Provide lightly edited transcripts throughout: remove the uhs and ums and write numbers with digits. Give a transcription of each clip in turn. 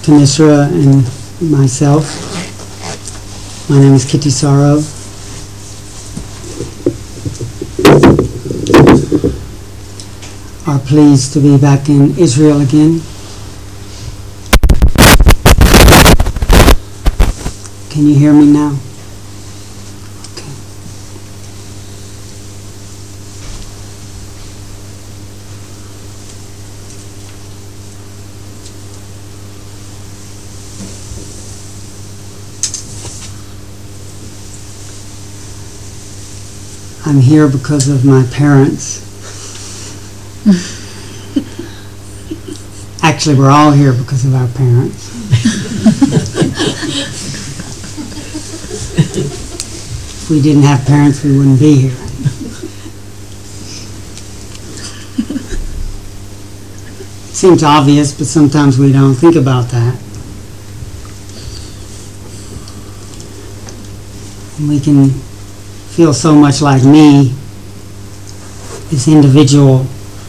Kanishra and myself. My name is Kitty Sorrow. Are pleased to be back in Israel again. Can you hear me now? Okay. I'm here because of my parents. Actually, we're all here because of our parents. If we didn't have parents, we wouldn't be here. Seems obvious, but sometimes we don't think about that. And we can feel so much like me, this individual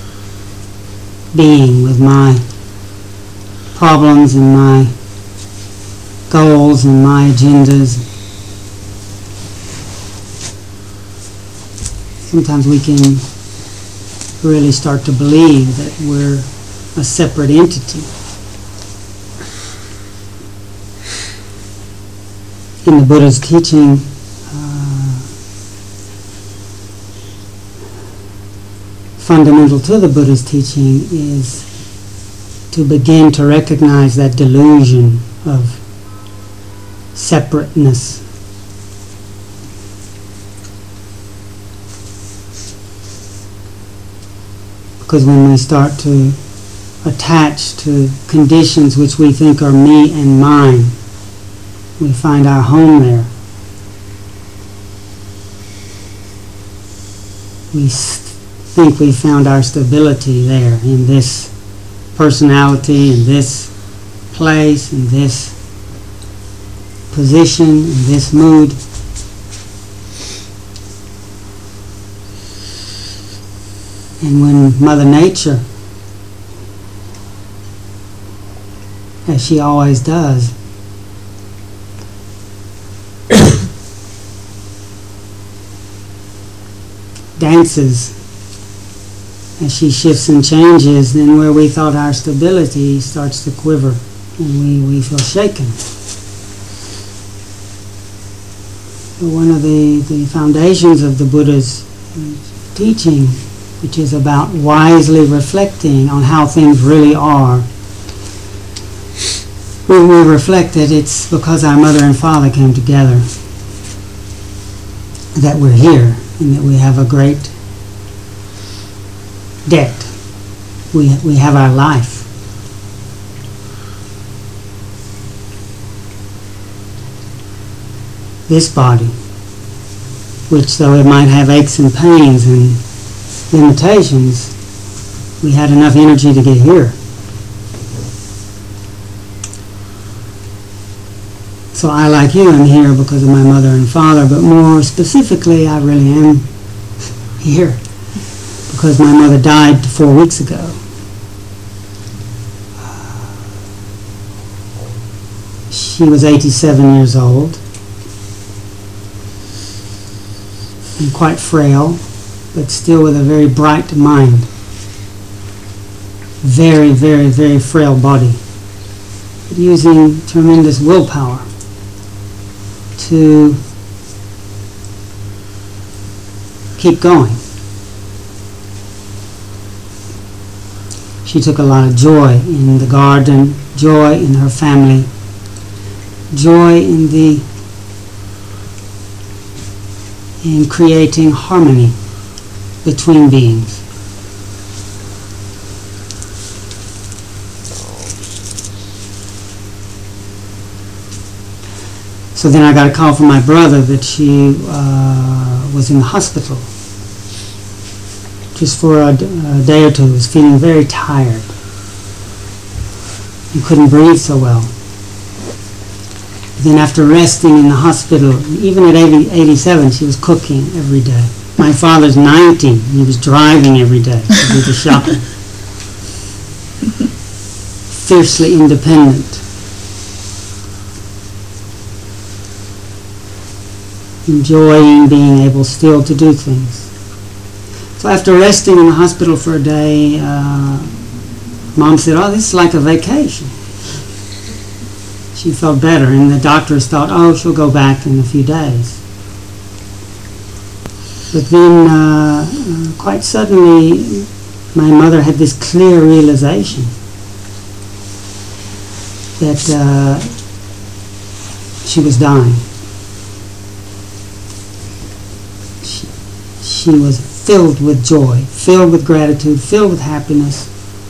being with my problems and my goals and my agendas. Sometimes we can really start to believe that we're a separate entity. In the Buddha's teaching, fundamental to the Buddha's teaching is to begin to recognize that delusion of separateness. Because when we start to attach to conditions which we think are me and mine, we find our home there. We think we found our stability there in this personality, in this place, in this position, in this mood. And when Mother Nature, as she always does, dances as she shifts and changes, then where we thought our stability starts to quiver and we feel shaken. So one of the foundations of the Buddha's teaching, which is about wisely reflecting on how things really are. When we reflect that it's because our mother and father came together that we're here and that we have a great debt. We have our life. This body, which though it might have aches and pains and limitations, we had enough energy to get here. So I, like you, am here because of my mother and father, but more specifically, I really am here because my mother died 4 weeks ago. She was 87 years old and quite frail, but still with a very bright mind. Very, very, very frail body, but using tremendous willpower to keep going. She took a lot of joy in the garden, joy in her family, joy in creating harmony between beings. So then I got a call from my brother that she was in the hospital just for a day or two. Was feeling very tired and couldn't breathe so well. Then after resting in the hospital, even at 87, she was cooking every day. My father's 90. He was driving every day to do the shopping. Fiercely independent. enjoying being able still to do things. So after resting in the hospital for a day, Mom said, "Oh, this is like a vacation." She felt better, and the doctors thought, "Oh, she'll go back in a few days." But then, quite suddenly, my mother had this clear realization that she was dying. She was filled with joy, filled with gratitude, filled with happiness.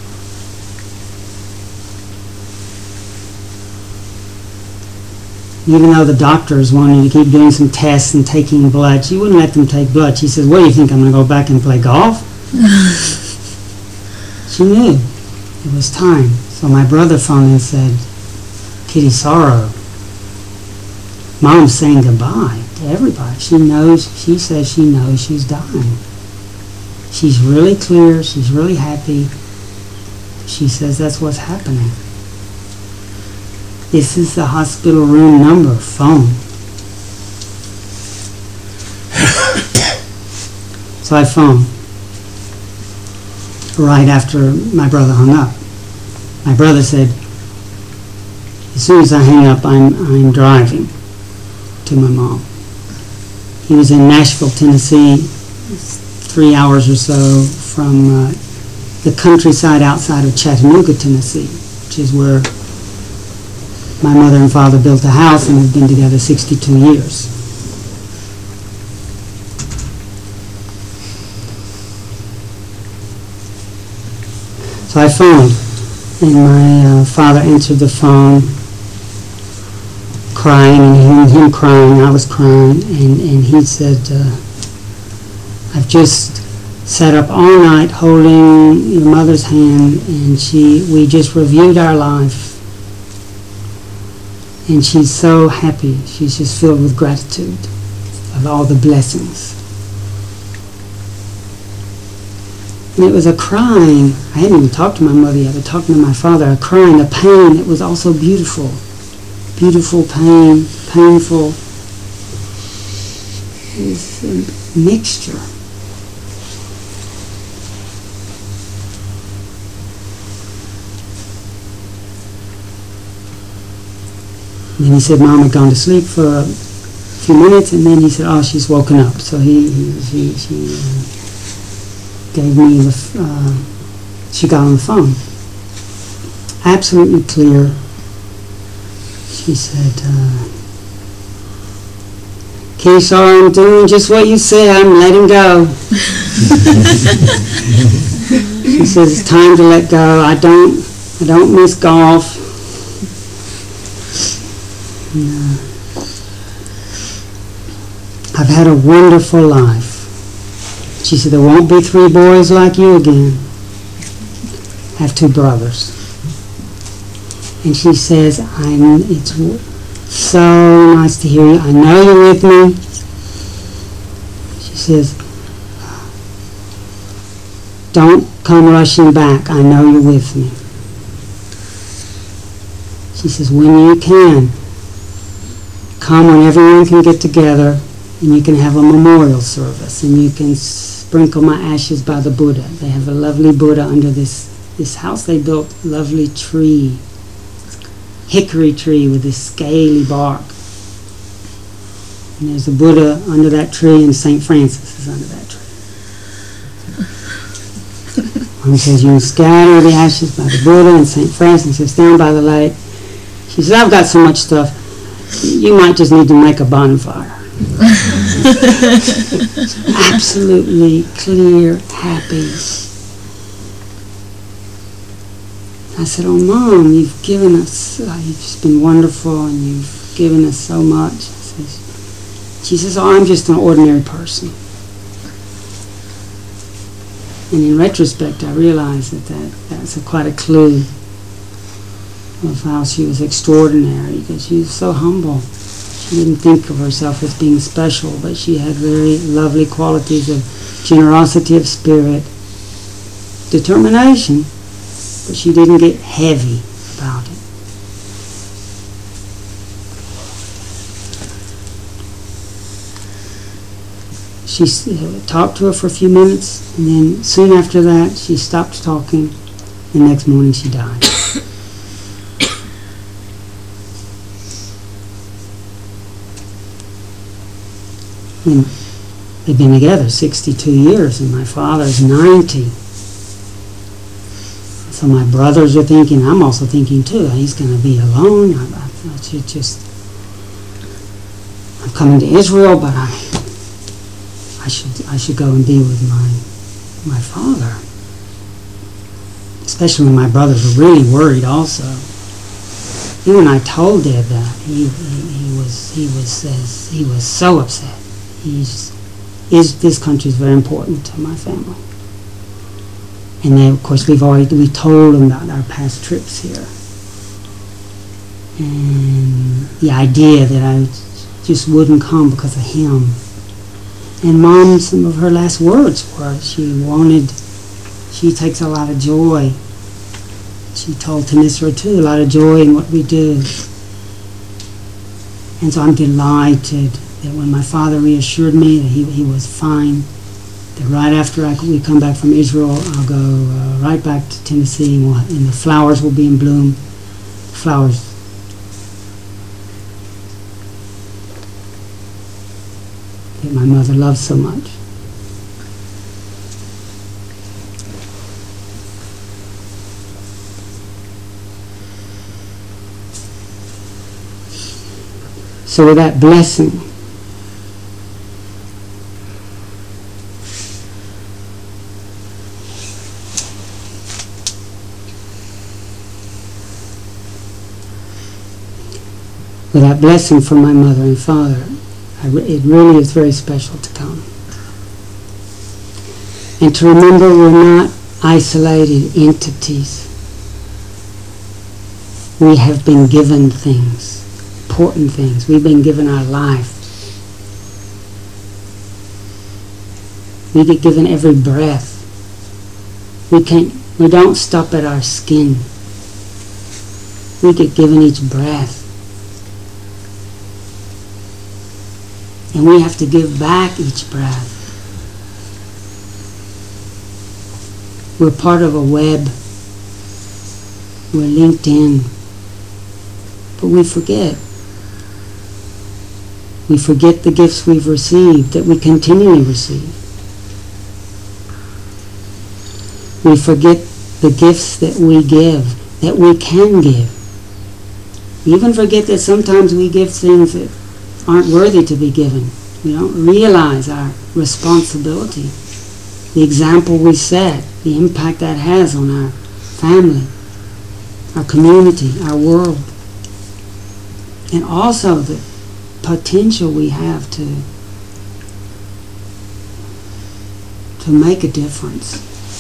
Even though the doctors wanted to keep doing some tests and taking blood, she wouldn't let them take blood. She said, "What do you think, I'm going to go back and play golf?" She knew it was time. So my brother phoned and said, "Kitty Sorrow, Mom's saying goodbye to everybody. She says she knows she's dying. She's really clear, she's really happy. She says that's what's happening. This is the hospital room number, phone." So I phoned right after my brother hung up. My brother said, "As soon as I hang up, I'm driving to my mom." He was in Nashville, Tennessee, 3 hours or so from the countryside outside of Chattanooga, Tennessee, which is where my mother and father built a house and have been together 62 years. So I phoned, and my father answered the phone, crying, and hearing him crying, I was crying, and he said, "I've just sat up all night holding your mother's hand, and we just reviewed our life. And she's so happy. She's just filled with gratitude of all the blessings." And it was a crying. I hadn't even talked to my mother yet, but talking to my father, a crying, a pain that was also beautiful. Beautiful pain, painful. It was a mixture. And then he said Mom had gone to sleep for a few minutes, and then he said, "Oh, she's woken up." So she gave me she got on the phone. Absolutely clear. She said, "Kitty Sorrow, I'm doing just what you said. I'm letting go." She says, "It's time to let go. I don't miss golf." "I've had a wonderful life." She said, "There won't be 3 boys like you again. I have 2 brothers." And she says, "It's so nice to hear you. I know you're with me." She says, "Don't come rushing back. I know you're with me." She says, "When you can, come when everyone can get together, and you can have a memorial service, and you can sprinkle my ashes by the Buddha." They have a lovely Buddha under this house they built, lovely tree, hickory tree with this scaly bark. And there's a Buddha under that tree, and St. Francis is under that tree. Mom says, "You can scatter the ashes by the Buddha, and St. Francis is down by the lake." She says, "I've got so much stuff. You might just need to make a bonfire." Absolutely clear, happy. I said, "Oh, Mom, you've given us, you've just been wonderful, and you've given us so much." She says, "Oh, I'm just an ordinary person." And in retrospect, I realized that's quite a clue of how she was extraordinary, because she was so humble. She didn't think of herself as being special, but she had very lovely qualities of generosity of spirit, determination, but she didn't get heavy about it. she talked to her for a few minutes, and then soon after that, she stopped talking. The next morning, she died. And they've been together 62 years, and my father's 90. So my brothers are thinking, I'm also thinking too, he's going to be alone. I should just, I'm coming to Israel, but I should go and be with my father. Especially when my brothers were really worried also. Even when I told Dad that, he was so upset. This country is very important to my family. And then, of course, we told him about our past trips here. And the idea that I just wouldn't come because of him. And Mom, some of her last words were she takes a lot of joy. She told Tanisra too, a lot of joy in what we do. And so I'm delighted that when my father reassured me that he was fine, that right after we come back from Israel, I'll go right back to Tennessee, and the flowers will be in bloom. Flowers that my mother loved so much. So with that blessing, with that blessing from my mother and father, it really is very special to come. And to remember we're not isolated entities. We have been given things. Important things. We've been given our life. We get given every breath. We don't stop at our skin. We get given each breath. And we have to give back each breath. We're part of a web. We're linked in. But we forget. We forget the gifts we've received, that we continually receive. We forget the gifts that we give, that we can give. We even forget that sometimes we give things that aren't worthy to be given. We don't realize our responsibility, the example we set, the impact that has on our family, our community, our world, and also the potential we have to make a difference.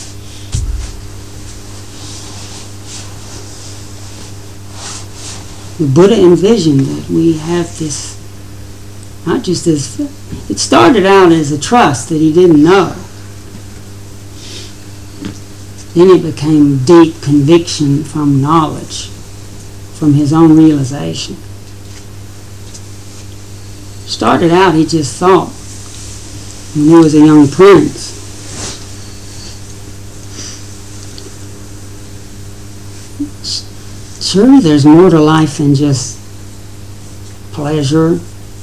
The Buddha envisioned that we have this, not just this, it started out as a trust that he didn't know. Then it became deep conviction from knowledge, from his own realization. Started out, he just thought, when he was a young prince, surely there's more to life than just pleasure,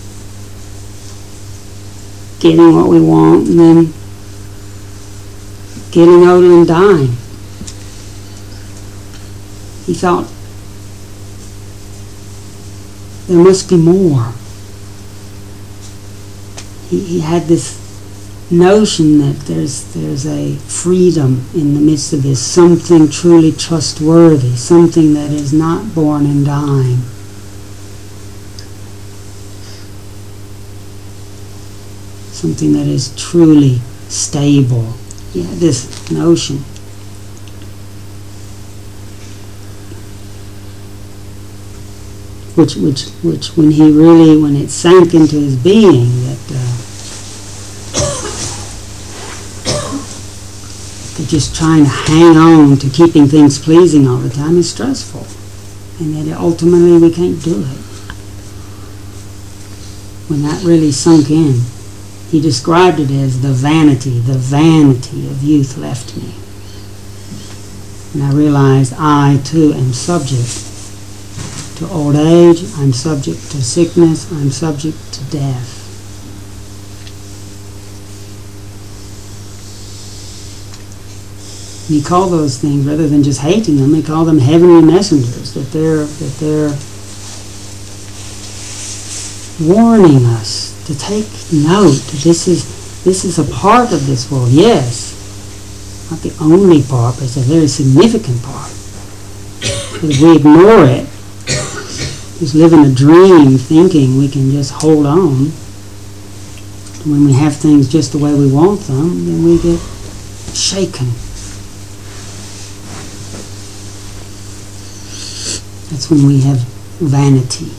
getting what we want, and then getting old and dying. He thought, there must be more. He had this notion that there's a freedom in the midst of this, something truly trustworthy, something that is not born and dying. Something that is truly stable. He had this notion. Which when it sank into his being, that just trying to hang on to keeping things pleasing all the time is stressful, and that ultimately we can't do it. When that really sunk in, He described it as the vanity of youth left me. And I realized I too am subject to old age, I'm subject to sickness, I'm subject to death. And he called those things, rather than just hating them, he called them heavenly messengers, that they're warning us to take note. This is a part of this world, yes. Not the only part, but it's a very significant part. But if we ignore it, just live in a dream thinking we can just hold on, when we have things just the way we want them, then we get shaken. That's when we have vanity,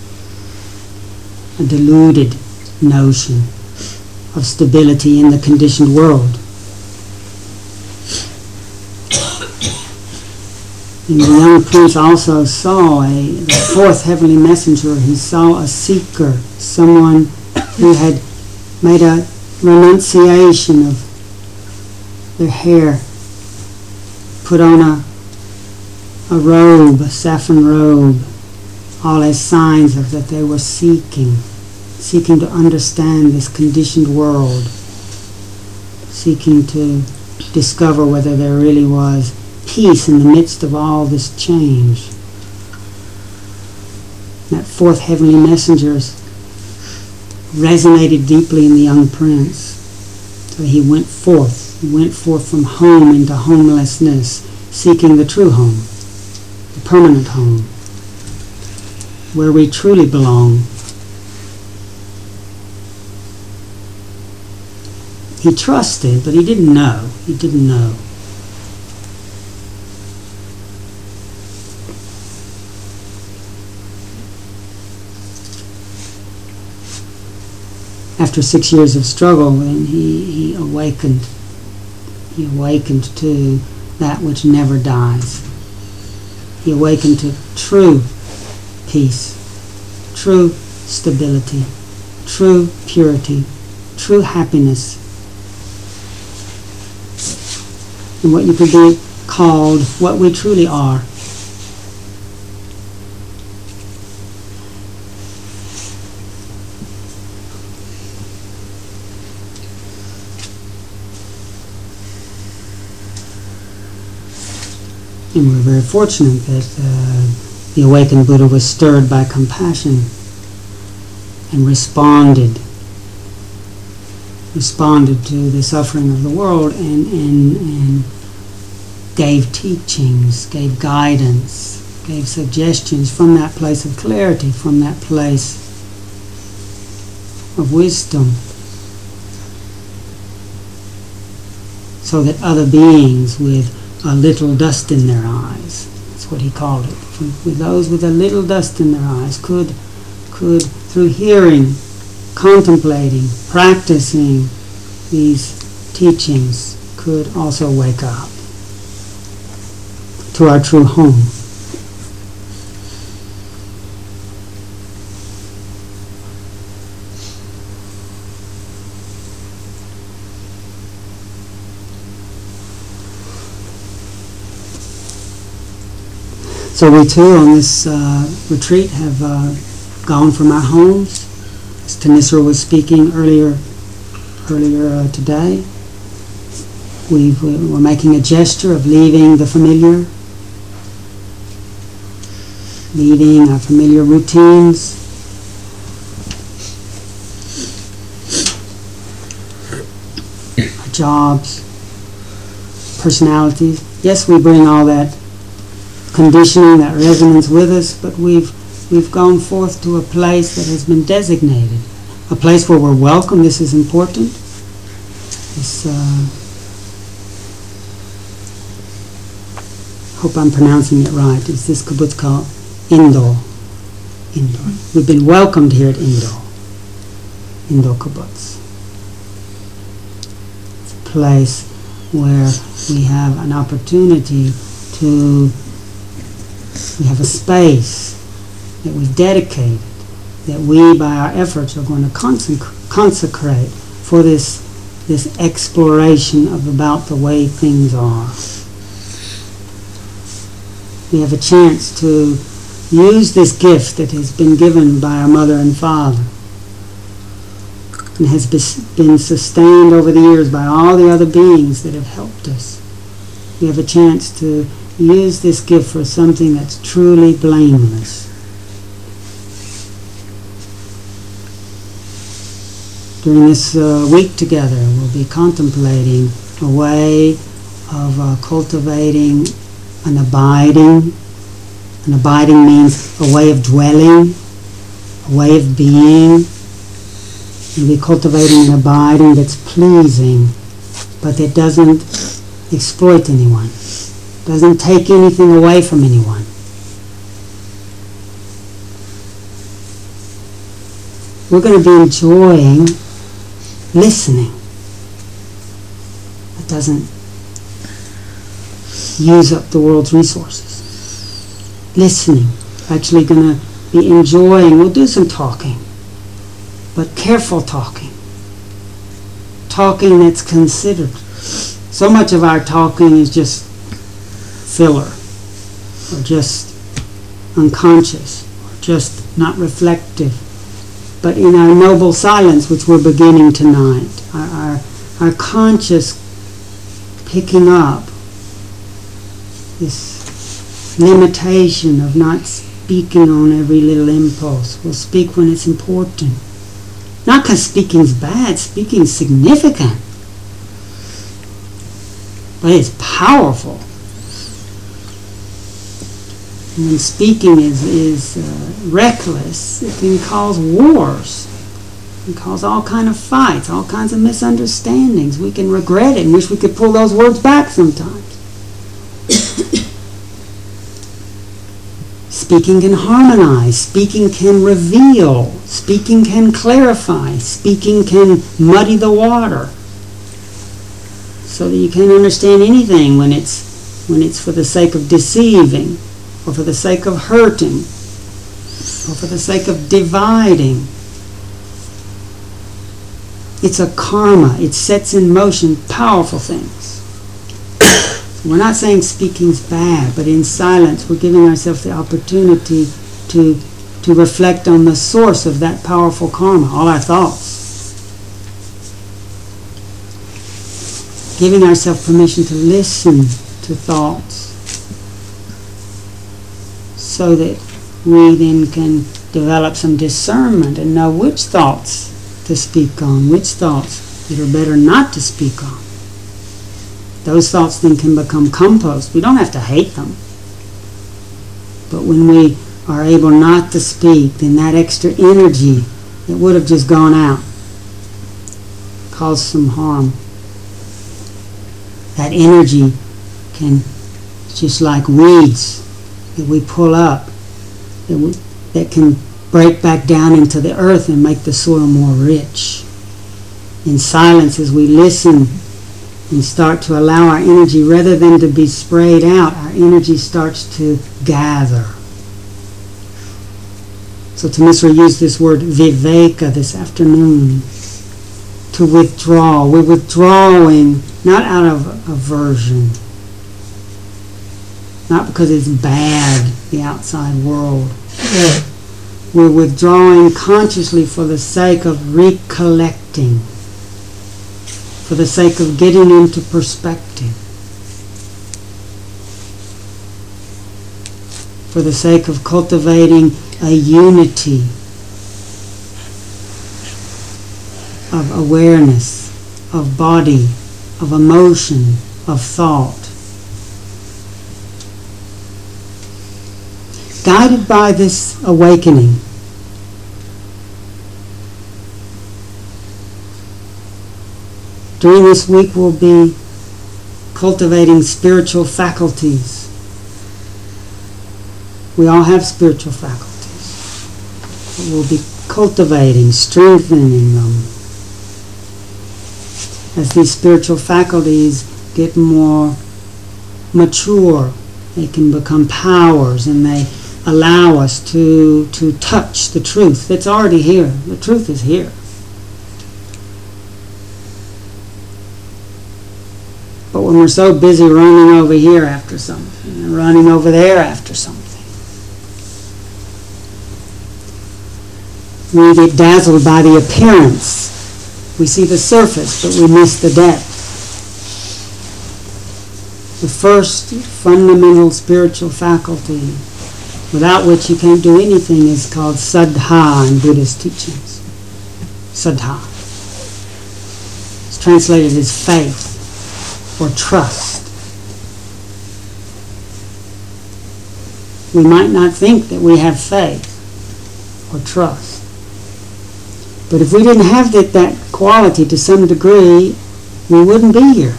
a deluded notion of stability in the conditioned world. And the young prince also saw the fourth heavenly messenger. He saw a seeker, someone who had made a renunciation of their hair, put on a robe, a saffron robe, all as signs of that they were seeking to understand this conditioned world, seeking to discover whether there really was peace in the midst of all this change. That fourth heavenly messenger resonated deeply in the young prince. So he went forth from home into homelessness, seeking the true home, the permanent home, where we truly belong. He trusted, but he didn't know. He didn't know. After 6 years of struggle, then he awakened. He awakened to that which never dies. He awakened to true peace, true stability, true purity, true happiness. And what you could be called, what we truly are. And we're very fortunate that the awakened Buddha was stirred by compassion and responded to the suffering of the world and gave teachings, gave guidance, gave suggestions from that place of clarity, from that place of wisdom, so that other beings with a little dust in their eyes, that's what he called it, with those with a little dust in their eyes could through hearing, contemplating, practicing these teachings, could also wake up to our true home. So we too on this retreat have gone from our homes, as Thanissaro was speaking earlier today. We're making a gesture of leaving the familiar, leaving our familiar routines, our jobs, personalities. Yes, we bring all that conditioning, that resonance with us, but we've gone forth to a place that has been designated, a place where we're welcome. This is important. This, hope I'm pronouncing it right. It's this kibbutz called Indol. We've been welcomed here at Indol kibbutz. It's a place where we have an opportunity we have a space that we've dedicated, that we, by our efforts, are going to consecrate for this exploration of about the way things are. We have a chance to use this gift that has been given by our mother and father and has been sustained over the years by all the other beings that have helped us. We have a chance to use this gift for something that's truly blameless. During this week together, we'll be contemplating a way of cultivating an abiding. An abiding means a way of dwelling, a way of being. We'll be cultivating an abiding that's pleasing, but that doesn't exploit anyone, doesn't take anything away from anyone. We're going to be enjoying listening. It doesn't use up the world's resources. Listening. Actually going to be enjoying. We'll do some talking, but careful talking. Talking that's considered. So much of our talking is just filler, or just unconscious, or just not reflective. But in our noble silence, which we're beginning tonight, our conscious picking up this limitation of not speaking on every little impulse. We'll speak when it's important. Not because speaking's bad, speaking's significant. But it's powerful. And when speaking is reckless, it can cause wars. It can cause all kinds of fights, all kinds of misunderstandings. We can regret it and wish we could pull those words back sometimes. Speaking can harmonize. Speaking can reveal. Speaking can clarify. Speaking can muddy the water, so that you can't understand anything when it's for the sake of deceiving, or for the sake of hurting, or for the sake of dividing. It's a karma. It sets in motion powerful things. We're not saying speaking's bad, but in silence we're giving ourselves the opportunity to reflect on the source of that powerful karma, all our thoughts. Giving ourselves permission to listen to thoughts, so that we then can develop some discernment and know which thoughts to speak on, which thoughts that are better not to speak on. Those thoughts then can become compost. We don't have to hate them. But when we are able not to speak, then that extra energy that would have just gone out cause some harm. That energy can, just like weeds that we pull up, that can break back down into the earth and make the soil more rich. In silence, as we listen and start to allow our energy, rather than to be sprayed out, our energy starts to gather. So Thamissara used this word viveka this afternoon, to withdraw. We're withdrawing not out of aversion, not because it's bad, the outside world. We're withdrawing consciously for the sake of recollecting, for the sake of getting into perspective, for the sake of cultivating a unity of awareness, of body, of emotion, of thought. Guided by this awakening, during this week we'll be cultivating spiritual faculties. We all have spiritual faculties. We'll be cultivating, strengthening them. As these spiritual faculties get more mature, they can become powers, and they allow us to touch the truth that's already here. The truth is here. when we're so busy running over here after something and running over there after something. We get dazzled by the appearance. We see the surface, but we miss the depth. The first fundamental spiritual faculty, without which you can't do anything, is called saddha in Buddhist teachings. Saddha. It's translated as faith or trust. We might not think that we have faith or trust. But if we didn't have that quality to some degree, we wouldn't be here.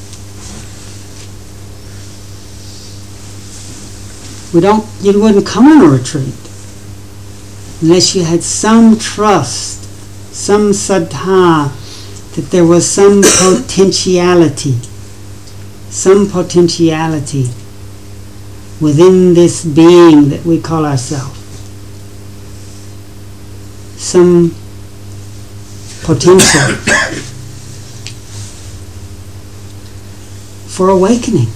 You wouldn't come on a retreat unless you had some trust, some saddha, that there was some potentiality within this being that we call ourselves. Some potential for awakening.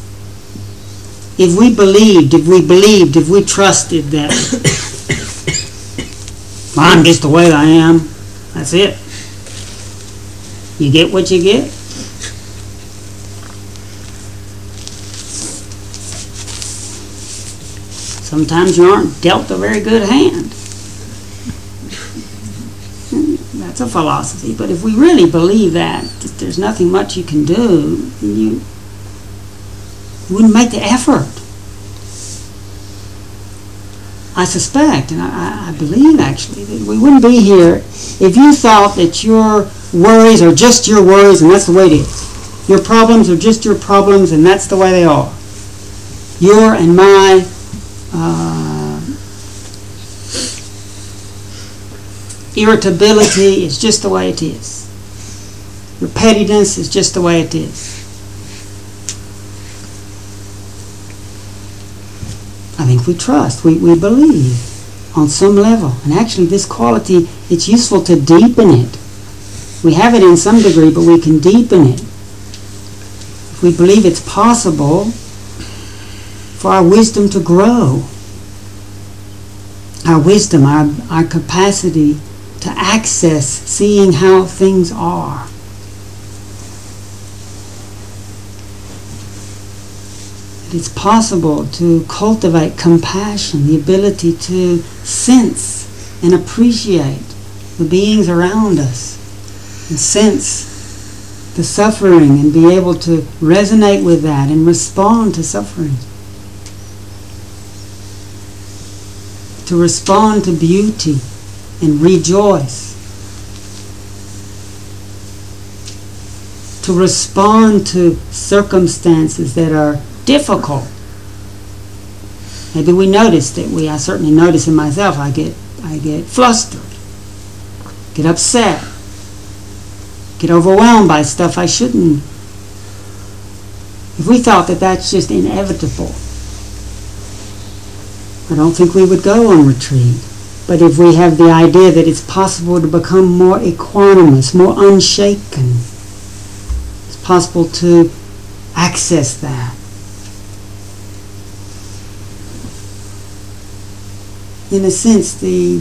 If we trusted that I'm just the way I am, that's it. You get what you get. Sometimes you aren't dealt a very good hand. That's a philosophy. But if we really believe that there's nothing much you can do, then you wouldn't make the effort. I suspect, and I believe actually, that we wouldn't be here if you thought that your worries are just your worries and that's the way it is. Your problems are just your problems and that's the way they are. Your and my irritability is just the way it is. Your pettiness is just the way it is. I think we trust, we believe on some level. And actually this quality, it's useful to deepen it. We have it in some degree, but we can deepen it. If we believe it's possible for our wisdom to grow. Our wisdom, our capacity to access seeing how things are. It's possible to cultivate compassion, the ability to sense and appreciate the beings around us, and sense the suffering and be able to resonate with that and respond to suffering. To respond to beauty and rejoice. To respond to circumstances that are difficult. Maybe we notice that I certainly notice in myself, I get flustered, get upset, get overwhelmed by stuff I shouldn't. If we thought that that's just inevitable, I don't think we would go on retreat. But if we have the idea that it's possible to become more equanimous, more unshaken, it's possible to access that. In a sense,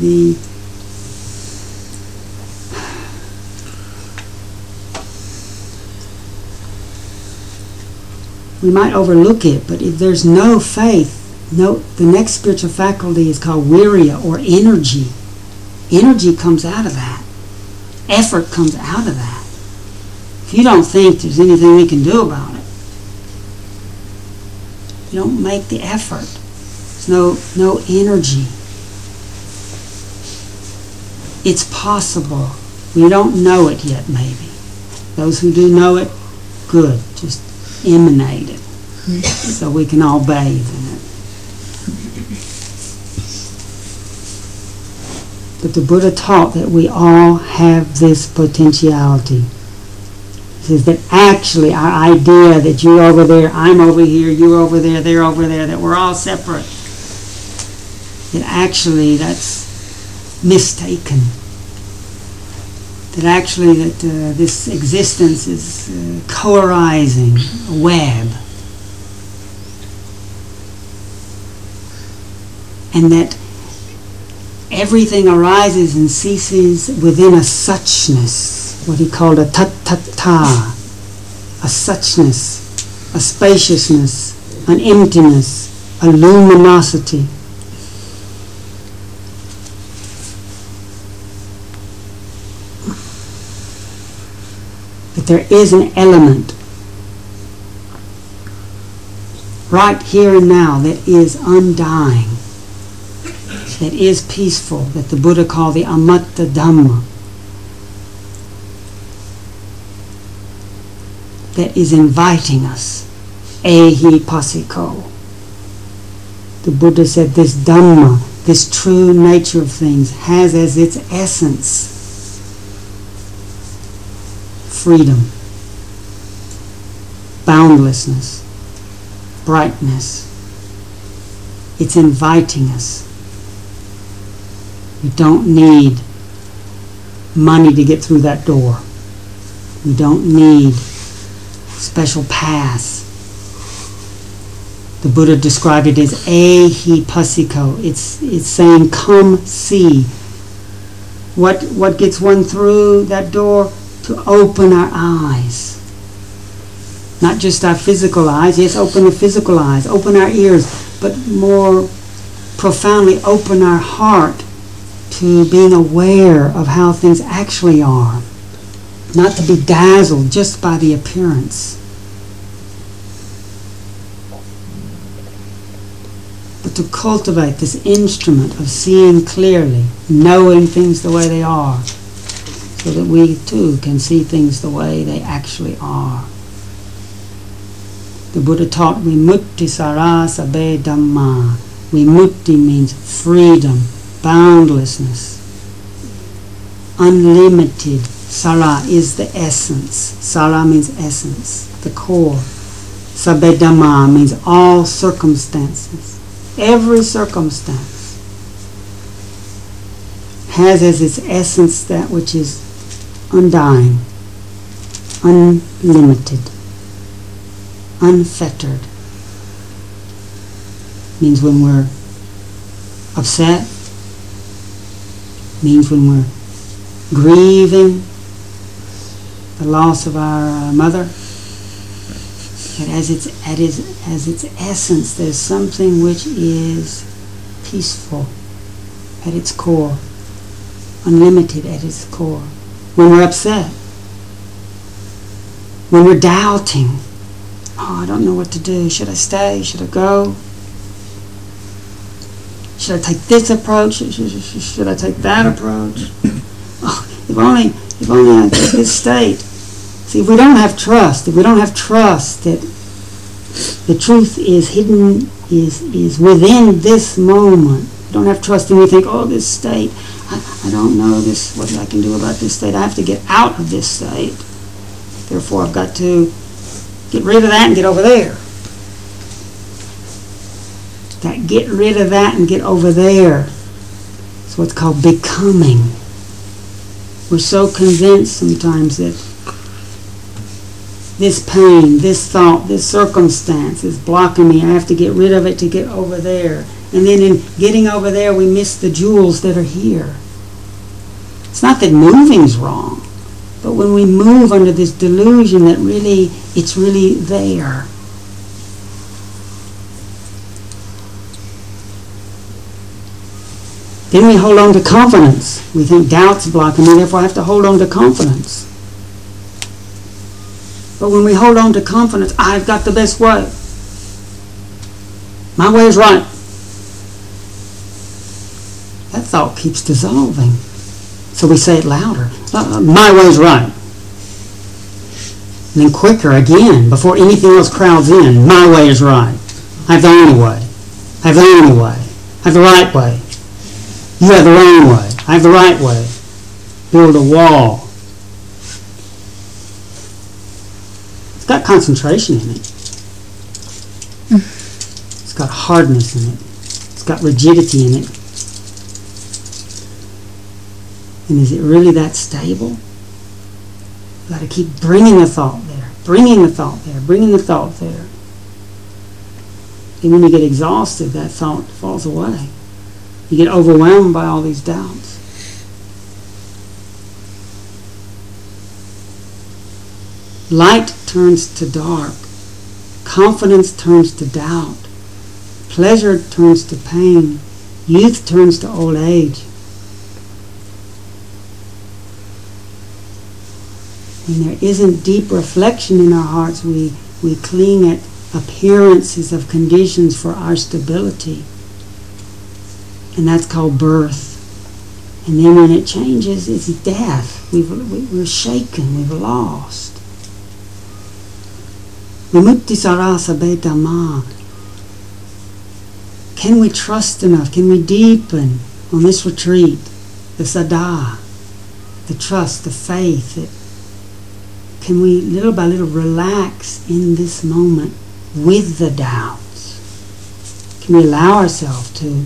we might overlook it, but if there's no faith, the next spiritual faculty is called virya, or energy. Energy comes out of that. Effort comes out of that. If you don't think there's anything we can do about it, you don't make the effort. There's no energy. It's possible. We don't know it yet, maybe. Those who do know it, good. Just emanate it so we can all bathe in it. But the Buddha taught that we all have this potentiality. He says that actually our idea that you're over there, I'm over here, you're over there, they're over there, that we're all separate, that actually that's mistaken. that actually this existence is co-arising, a web, and that everything arises and ceases within a suchness, what he called a tat-tat-ta, a suchness, a spaciousness, an emptiness, a luminosity. But there is an element right here and now that is undying, that is peaceful, that the Buddha called the Amatta Dhamma, that is inviting us. Ehi Pasiko. The Buddha said this Dhamma, this true nature of things, has as its essence freedom, boundlessness, brightness. It's inviting us. We don't need money to get through that door. We don't need special pass. The Buddha described it as ehi pasiko. It's saying, come see. What gets one through that door? To open our eyes. Not just our physical eyes. Yes, open the physical eyes. Open our ears. But more profoundly, open our heart to being aware of how things actually are. Not to be dazzled just by the appearance. But to cultivate this instrument of seeing clearly, knowing things the way they are, so that we too can see things the way they actually are. The Buddha taught Vimutti Sara Sabbe Dhamma. Vimutti means freedom, boundlessness, unlimited. Sara is the essence. Sara means essence, the core. Sabbe Dhamma means all circumstances. Every circumstance has as its essence that which is undying, unlimited, unfettered. Means when we're upset, means when we're grieving the loss of our mother, that as its essence there's something which is peaceful at its core, unlimited at its core. When we're upset, when we're doubting, oh, I don't know what to do. Should I stay? Should I go? Should I take this approach? Should I take that approach? Oh, if only I get this state. See, if we don't have trust that the truth is hidden, is within this moment. We don't have trust, and we think, oh, this state, I don't know this, what I can do about this state. I have to get out of this state. Therefore, I've got to get rid of that and get over there. That get rid of that and get over there is what's called becoming. We're so convinced sometimes that this pain, this thought, this circumstance is blocking me. I have to get rid of it to get over there. And then in getting over there, we miss the jewels that are here. It's not that moving's wrong, but when we move under this delusion that really, it's really there. Then we hold on to confidence. We think doubt's blocking me, therefore I have to hold on to confidence. But when we hold on to confidence, I've got the best way. My way is right. That thought keeps dissolving. So we say it louder. My way is right. And then quicker again, before anything else crowds in, my way is right. I have the only way. I have the only way. I have the right way. You have the wrong way. I have the right way. Build a wall. It's got concentration in it. It's got hardness in it. It's got rigidity in it. And is it really that stable? got to keep bringing the thought there, bringing the thought there, bringing the thought there. And when you get exhausted, that thought falls away. You get overwhelmed by all these doubts. Light turns to dark. Confidence turns to doubt. Pleasure turns to pain. Youth turns to old age. When there isn't deep reflection in our hearts, we cling at appearances of conditions for our stability. And that's called birth. And then when it changes, it's death. We're shaken. We've lost. Vimukti sara sabe dhamma. Can we trust enough? Can we deepen on this retreat the sada, the trust, the faith? Can we little by little relax in this moment with the doubts? Can we allow ourselves to?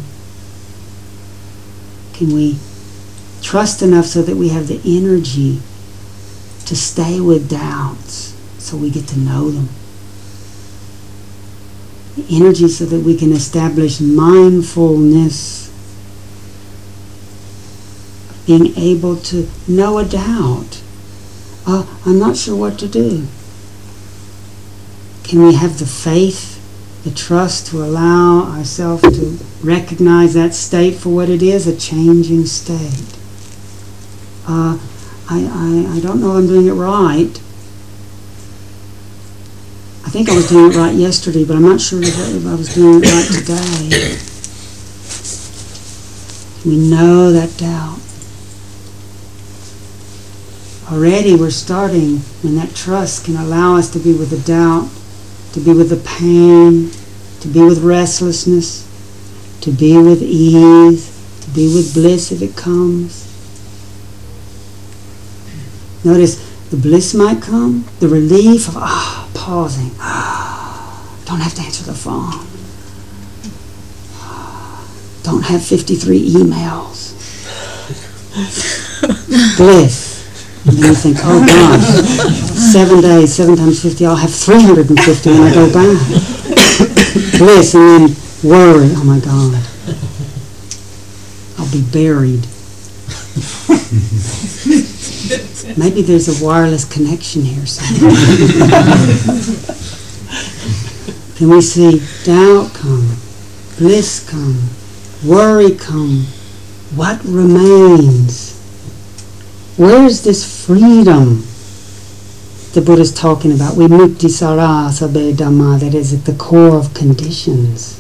Can we trust enough so that we have the energy to stay with doubts so we get to know them? The energy so that we can establish mindfulness, being able to know a doubt. I'm not sure what to do. Can we have the faith, the trust to allow ourselves to recognize that state for what it is, a changing state? I don't know if I'm doing it right. I think I was doing it right yesterday, but I'm not sure if I was doing it right today. We know that doubt. Already we're starting when that trust can allow us to be with the doubt, to be with the pain, to be with restlessness, to be with ease, to be with bliss if it comes. Notice the bliss might come, the relief of pausing. Don't have to answer the phone. Don't have 53 emails. Bliss. And then you think, oh gosh, 7 days, 7 times 50, I'll have 350 when I go back. Bliss, and then worry, oh my God, I'll be buried. Maybe there's a wireless connection here somewhere. Can we see doubt come, bliss come, worry come? What remains? Where is this freedom the Buddha's talking about? Vimukti sara sabe dhamma, that is at the core of conditions.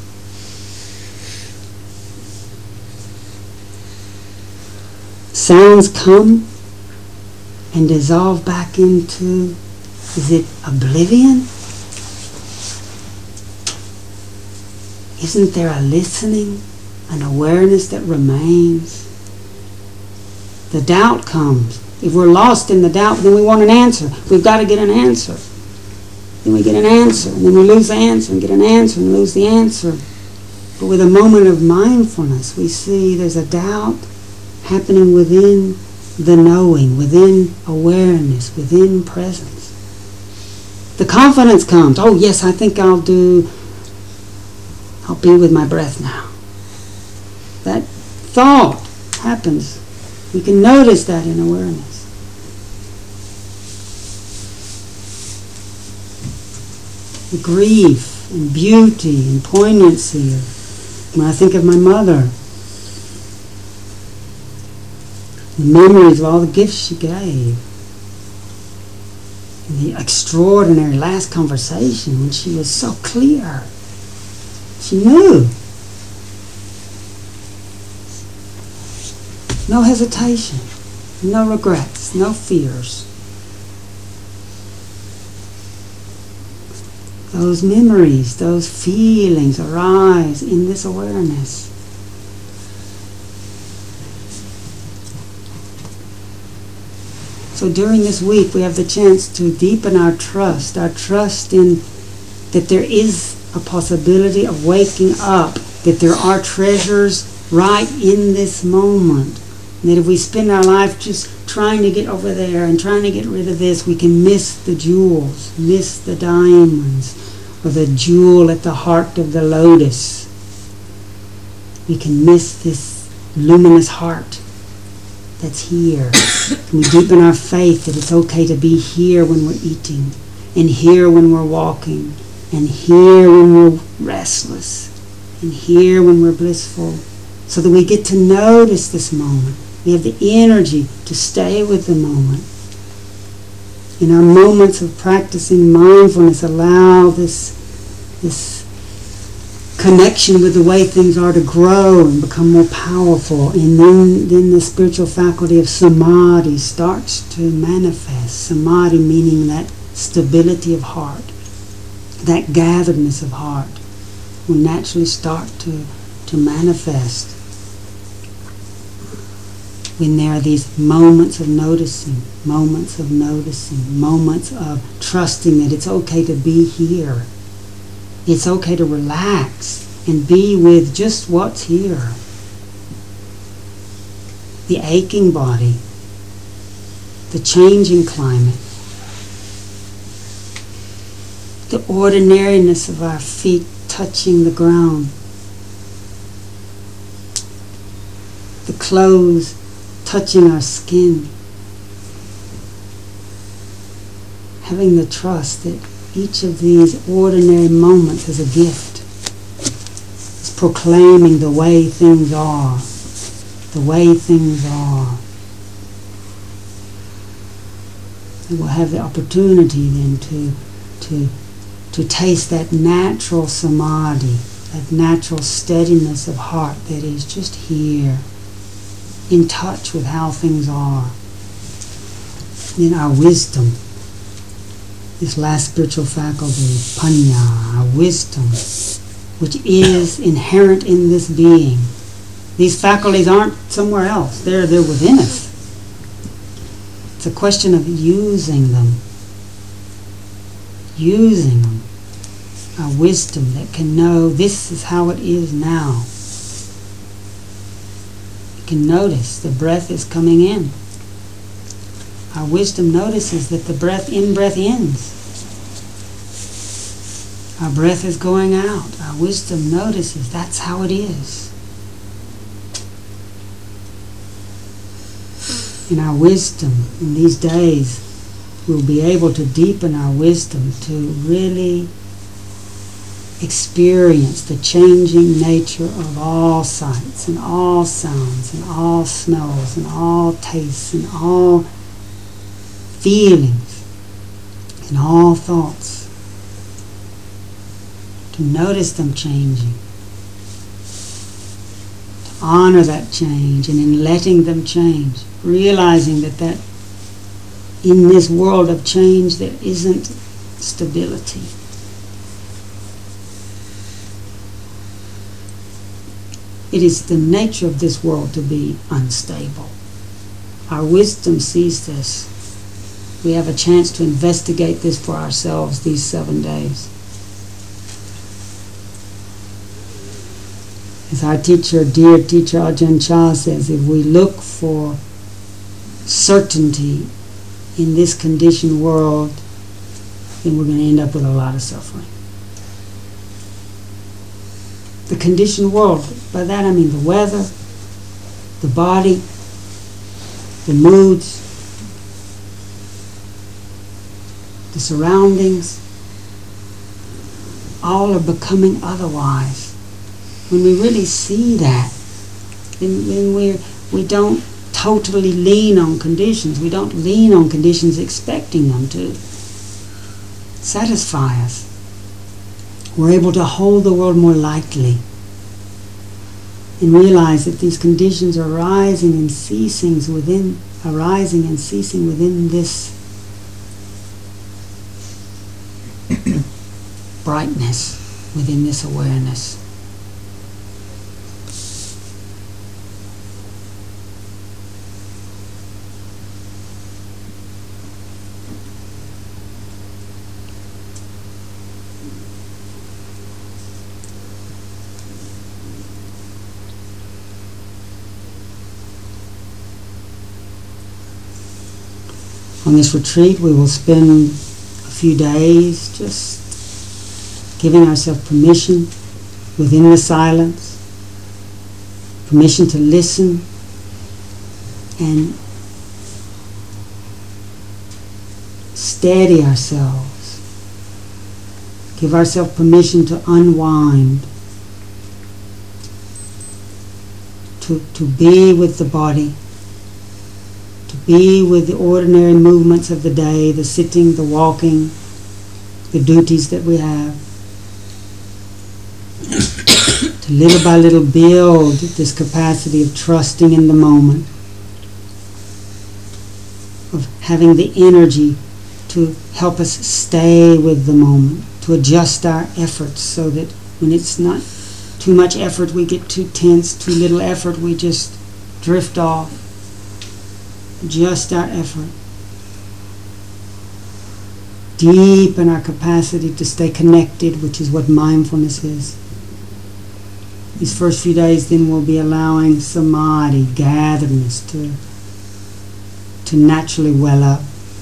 Sounds come and dissolve back into, is it oblivion? Isn't there a listening, an awareness that remains? The doubt comes. If we're lost in the doubt, then we want an answer. We've got to get an answer. Then we get an answer, and then we lose the answer, and get an answer, and lose the answer. But with a moment of mindfulness, we see there's a doubt happening within the knowing, within awareness, within presence. The confidence comes. Oh yes, I think I'll be with my breath now. That thought happens. We can notice that in awareness. The grief and beauty and poignancy of, when I think of my mother, the memories of all the gifts she gave, and the extraordinary last conversation when she was so clear. She knew. No hesitation, no regrets, no fears. Those memories, those feelings arise in this awareness. So during this week we have the chance to deepen our trust in that there is a possibility of waking up, that there are treasures right in this moment And that if we spend our life just trying to get over there and trying to get rid of this, we can miss the jewels, miss the diamonds, or the jewel at the heart of the lotus. We can miss this luminous heart that's here. And we deepen our faith that it's okay to be here when we're eating, and here when we're walking, and here when we're restless, and here when we're blissful, so that we get to notice this moment. We have the energy to stay with the moment. In our moments of practicing mindfulness, allow this connection with the way things are to grow and become more powerful. And then the spiritual faculty of samadhi starts to manifest. Samadhi meaning that stability of heart, that gatheredness of heart will naturally start to manifest when there are these moments of noticing, moments of noticing, moments of trusting that it's okay to be here. It's okay to relax and be with just what's here. The aching body, the changing climate, the ordinariness of our feet touching the ground, the clothes touching our skin, having the trust that each of these ordinary moments is a gift. It's proclaiming the way things are, the way things are. And we'll have the opportunity then to taste that natural samadhi, that natural steadiness of heart that is just here, in touch with how things are. In our wisdom, this last spiritual faculty, panya, our wisdom, which is inherent in this being. These faculties aren't somewhere else. They're within us. It's a question of using them. Using them. Our wisdom that can know this is how it is now. Can notice the breath is coming in. Our wisdom notices that the breath ends. Our breath is going out. Our wisdom notices that's how it is. In our wisdom, in these days, we'll be able to deepen our wisdom to really experience the changing nature of all sights and all sounds and all smells and all tastes and all feelings and all thoughts. To notice them changing. To honor that change, and in letting them change, realizing that in this world of change there isn't stability. It is the nature of this world to be unstable. Our wisdom sees this. We have a chance to investigate this for ourselves these 7 days. As our teacher, dear teacher Ajahn Chah says, if we look for certainty in this conditioned world, then we're going to end up with a lot of suffering. The conditioned world, by that I mean the weather, the body, the moods, the surroundings, all are becoming otherwise. When we really see that, then we don't totally lean on conditions. We don't lean on conditions expecting them to satisfy us. We're able to hold the world more lightly and realize that these conditions are arising and ceasing within this brightness, within this awareness. On this retreat, we will spend a few days just giving ourselves permission within the silence, permission to listen and steady ourselves. Give ourselves permission to unwind, to be with the body, to be with the ordinary movements of the day, the sitting, the walking, the duties that we have. To little by little build this capacity of trusting in the moment, of having the energy to help us stay with the moment, to adjust our efforts so that when it's not too much effort we get too tense, too little effort we just drift off. Adjust our effort. Deepen our capacity to stay connected, which is what mindfulness is. These first few days then we'll be allowing samadhi, gatheredness, to naturally well up.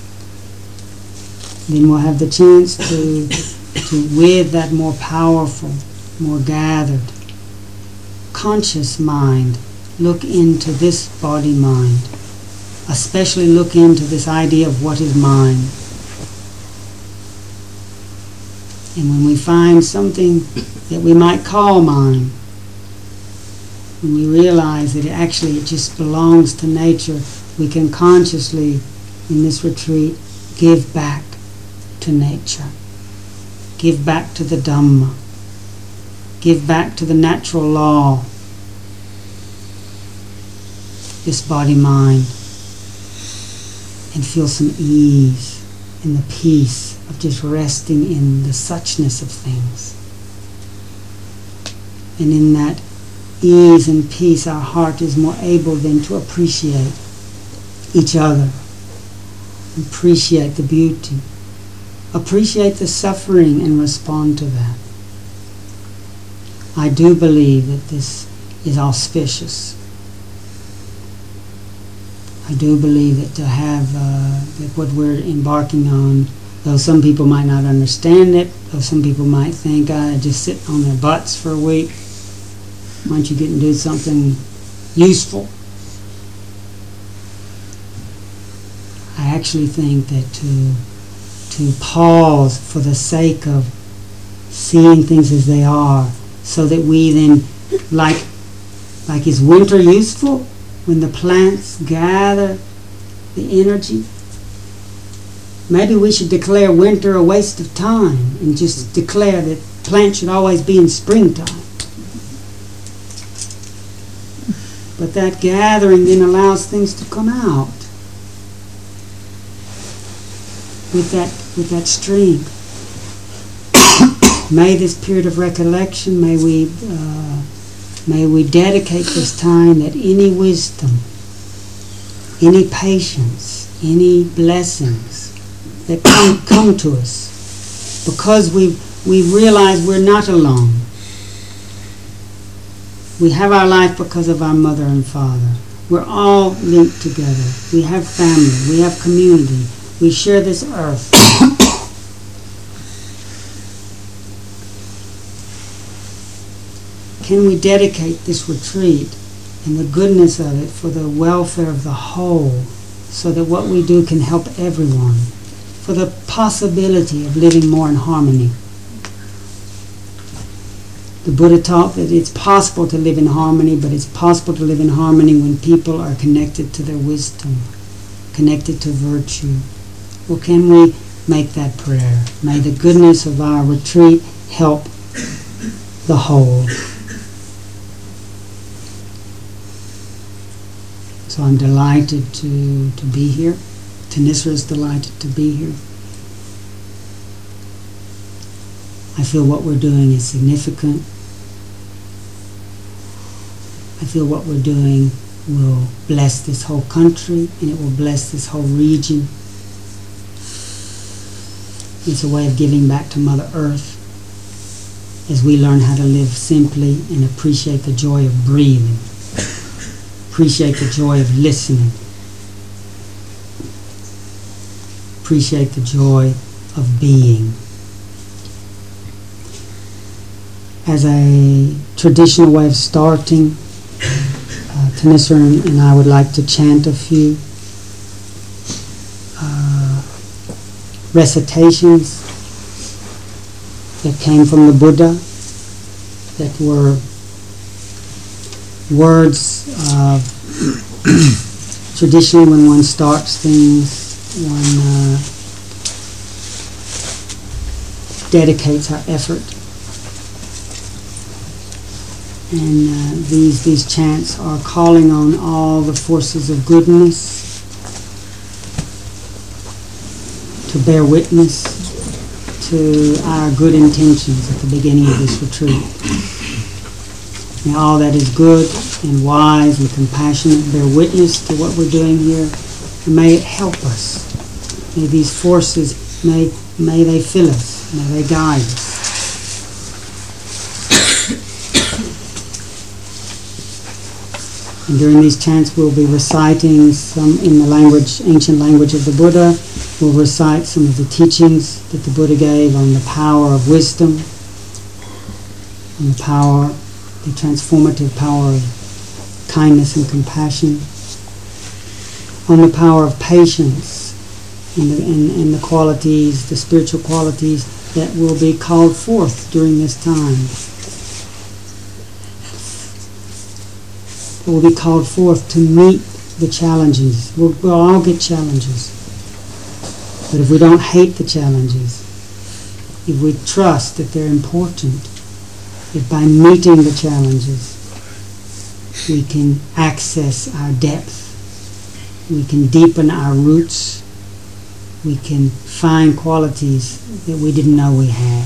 Then we'll have the chance to with that more powerful, more gathered, conscious mind, look into this body mind. Especially look into this idea of what is mind. And when we find something that we might call mind, when we realize that it just belongs to nature, we can consciously, in this retreat, give back to nature. Give back to the Dhamma. Give back to the natural law. This body-mind. And feel some ease in the peace of just resting in the suchness of things. And in that ease and peace, our heart is more able then to appreciate each other, appreciate the beauty, appreciate the suffering and respond to that. I do believe that this is auspicious. I do believe that to have that what we're embarking on, though some people might not understand it, though some people might think, just sit on their butts for a week, why don't you get and do something useful? I actually think that to pause for the sake of seeing things as they are, so that we then, like is winter useful? When the plants gather the energy, maybe we should declare winter a waste of time and just declare that plants should always be in springtime. But that gathering then allows things to come out with that strength. May this period of recollection, may we dedicate this time that any wisdom, any patience, any blessings that come to us, because we realize we're not alone. We have our life because of our mother and father. We're all linked together. We have family. We have community. We share this earth. Can we dedicate this retreat and the goodness of it for the welfare of the whole, so that what we do can help everyone, for the possibility of living more in harmony? The Buddha taught that it's possible to live in harmony, but it's possible to live in harmony when people are connected to their wisdom, connected to virtue. Well, can we make that prayer? May the goodness of our retreat help the whole. So I'm delighted to be here. Thanissaro is delighted to be here. I feel what we're doing is significant. I feel what we're doing will bless this whole country, and it will bless this whole region. It's a way of giving back to Mother Earth as we learn how to live simply and appreciate the joy of breathing, appreciate the joy of listening. appreciate the joy of being. As a traditional way of starting, Thanissaro and I would like to chant a few recitations that came from the Buddha, that were words of traditionally when one starts things, one dedicates our effort. And these chants are calling on all the forces of goodness to bear witness to our good intentions at the beginning of this retreat. May all that is good and wise and compassionate bear witness to what we're doing here, and may it help us. May these forces, may they fill us, may they guide us. And during these chants we'll be reciting some in the language, ancient language of the Buddha. We'll recite some of the teachings that the Buddha gave on the power of wisdom, on the power, the transformative power of kindness and compassion, on the power of patience and the qualities, the spiritual qualities that will be called forth during this time. That will be called forth to meet the challenges. We'll all get challenges. But if we don't hate the challenges, if we trust that they're important, if by meeting the challenges we can access our depth, we can deepen our roots, we can find qualities that we didn't know we had.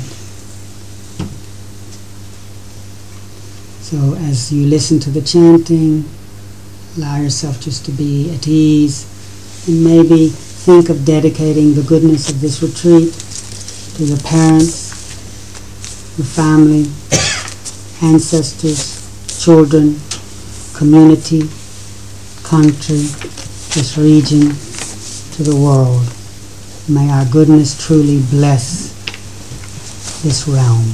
So as you listen to the chanting, allow yourself just to be at ease, and maybe think of dedicating the goodness of this retreat to your parents, your family, ancestors, children, community, country, this region, to the world. May our goodness truly bless this realm.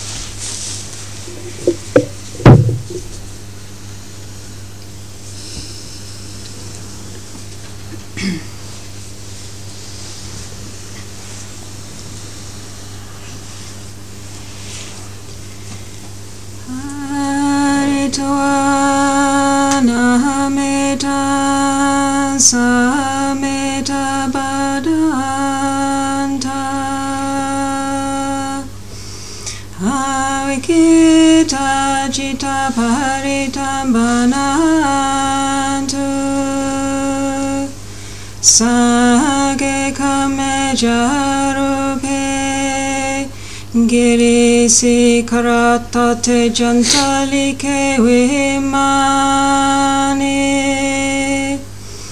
Sameta Badanta Avikita Jita Paritam Banantu Sage Kamejarupe Girisi Karatate Jantalike Vimani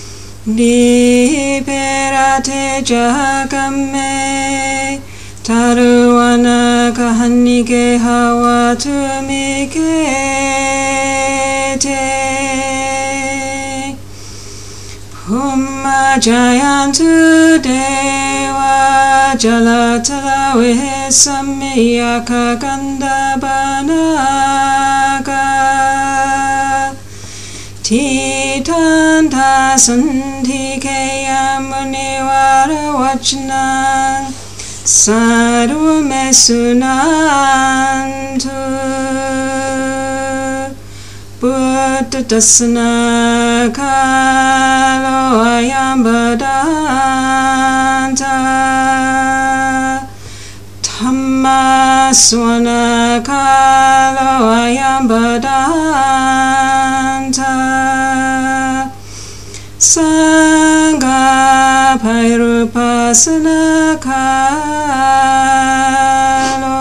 Liberate Jagame Taruana Kahanige Hawatumikete Puma Jayantu Dewa Jalatala Samiyaka Gandhabanaga Titanta Sandhikeya Muniwara Vachna Sarume Sunantu Buddha Dasana Kalo Ayambadanta Dhamma Swana Kalo Ayambadanta Sangha Pairupasana Kalo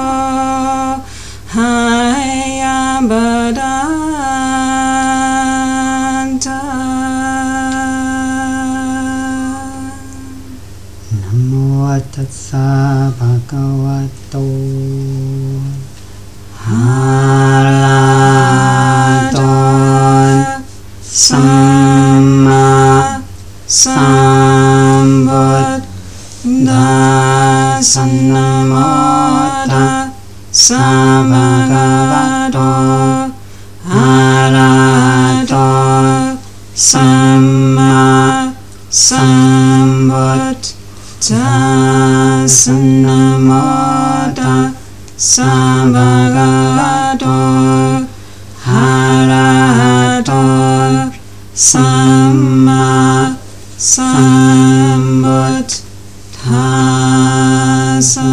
Hayambadanta Namo Tassa Bhagavato Arahato Samma Sambuddhassa Samma Sambuddhassa Namo Tassa Bhagavato Arahato Samma Sambuddhassa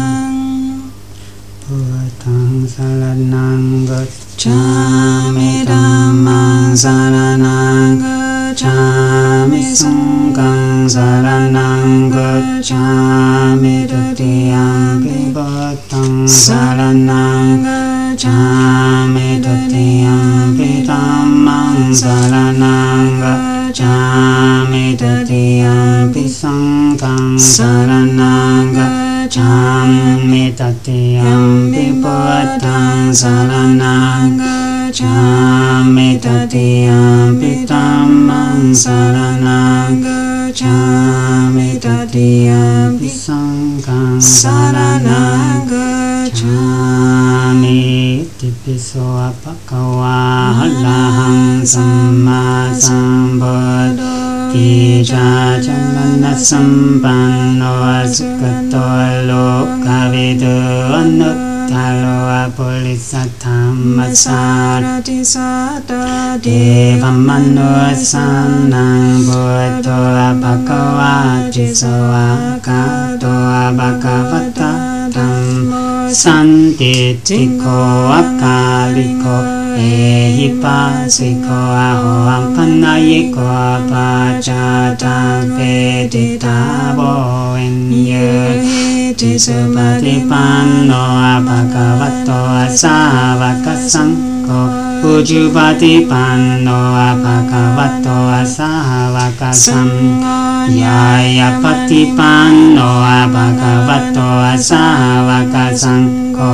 Buddhaṃ saraṇaṃ Gacchāmi Dhammāṃ saraṇaṃ Gacchāmi Saṅghāṃ saraṇaṃ Gacchāmi Tatiyampi Buddhaṃ saraṇaṃ Gacchāmi Tatiyampi Dhammāṃ saraṇaṃ Gacchāmi Tatiyampi Saṅghāṃ saraṇaṃ Gacchāmi Tatiyampi Buddhaṃ saraṇaṃ Gacchāmi Tatiyampi Dhammāṃ saraṇaṃ Gacchāmi Tatiyampi Saṅghāṃ saraṇaṃ Gacchāmi Tipiso bhagavā arahāṃ sammā sambuddho Tija Chalana Sampanno Sukhato Lokavidu Anuttaro Apulisathamma Sarati Sata Devam Manusanang Buddho Bhagavati Sawakato Bhagavata Dhammo Santitiko Akaliko Ehipasiko Ahoam Panayiko Pachatam Veditabo Enye Tisupatipanno Bhagavato Savakasankho Ujupatipanno Bhagavato Savakasankho Yayapatipanno Bhagavato Savakasankho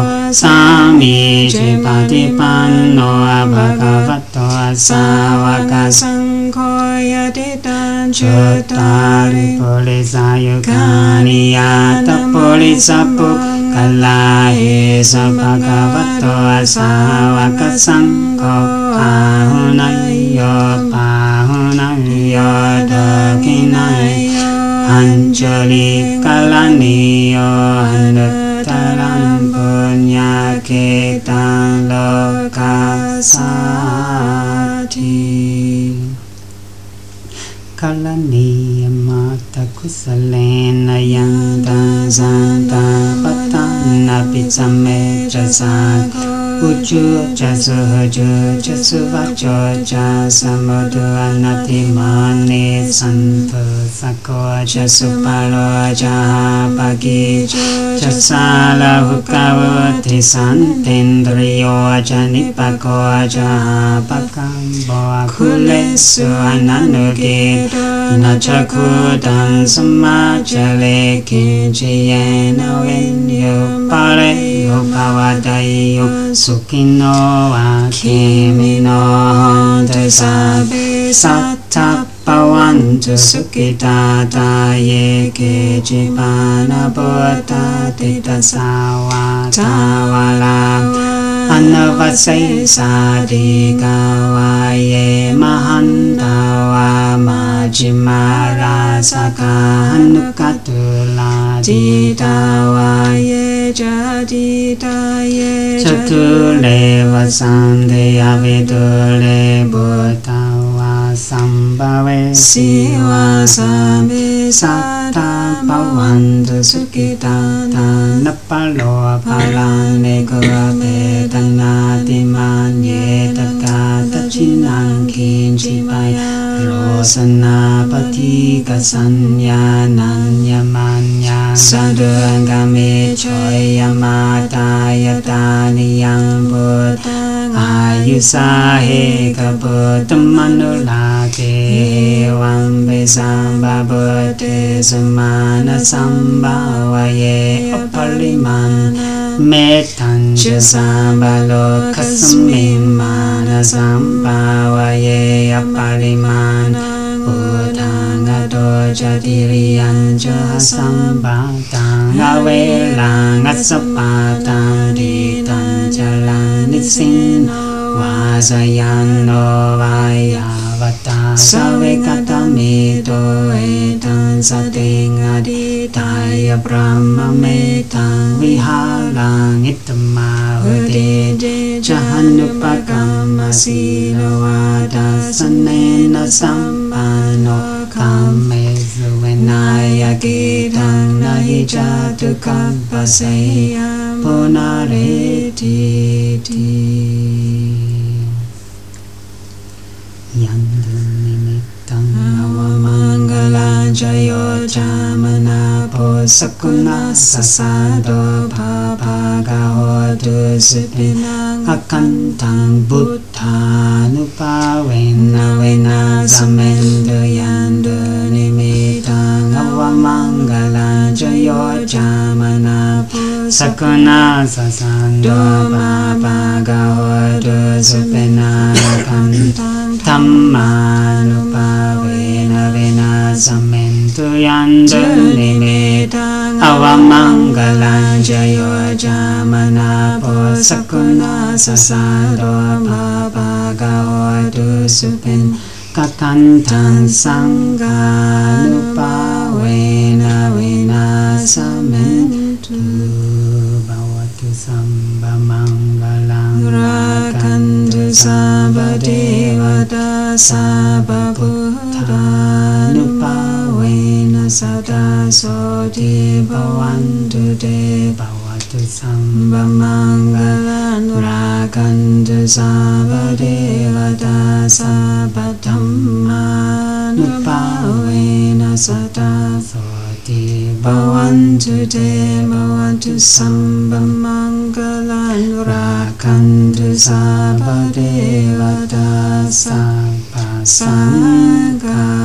Samijipatipanno Bhagavato Savakasankho Yaditan Chattari Pulisayukani Yata Pulisapukalahi Sabhagavato Savakasankho Ahunayo Pahunayo Dakinayo Anjali Kalaniyo Hanuttaram Punya Ketan Lokasati Kalaniya Mata Kusalena Yanta Santa Patana Pitsame Chasa Uju Chasu Huju Chasu Vacho Chasamudu Anatimani Santu Sako Chasu Palo Chahapagi Chasala Hukavati Santindriyo Chanipako Chahapakambo Akulesu Ananugi Nachakudan Samachale Kinchiyena Vinyo Paleyo Pavadayo Sukino Akimino Honte Sabi Satapawantu Sukitata Yeke Chipana Buddha Tita Sawa Tawala Anavasai Sadikawaye Mahantawa Majimara Saka Hanukatula Titawaye Jaditaye Chatule Vasandeya Vidule Bhutawa Sambhave Siva Sabi Sata Pavantu Sukitata Napalo Palane Kurabe Tanati Manye Takata Chinang Kinchipaya Rosana Patika Sanya Nanya Manya Sadurangame Choya Mata Yatani Yang Buddha Ayusahe Kabuddham Manulake Wambe Samba Buddhe Sumana Sambhavaye Apalimana Metancha Sambhaloka Samimana Sambhavaye Apalimana Buddhanga Doja Diriyancha Sambhatang Avelang Asapatang Ditan Jalanisin Vasayano Vayavata Savekatamido etan satingaditaya brahmametan Vihalang itamavati Jahanupakama silawada sanena sampano Kamesu Vinayakitang nahi jatu kapasayam punaretiti Yandunimitang Avamangalan jayo jamana posakuna sasado papagahotu supinang Akantang Buddhanupavena Vena samendo yandu nimitang Avamangalan jayo jamana Sakuna sasando Pagahotu supinang kantang Dhammanupavena vena samentu yandu nimitang Avamangalan jayo jamana posakuna sasado pagahotu supin Kakantang Sanghanupavena vena samentu Bhavatu Sambhamangalang Rakantu sabba devata sabba buddhanupavena sada soti bhavantu te Bhavatu Sambhamangalang Sambhamangalan Rakantu sabba devata sabba dhammanupavena sada Soti Bhavantu te bhavantu sambhamangalan Rakantu sabba devata sabba sangha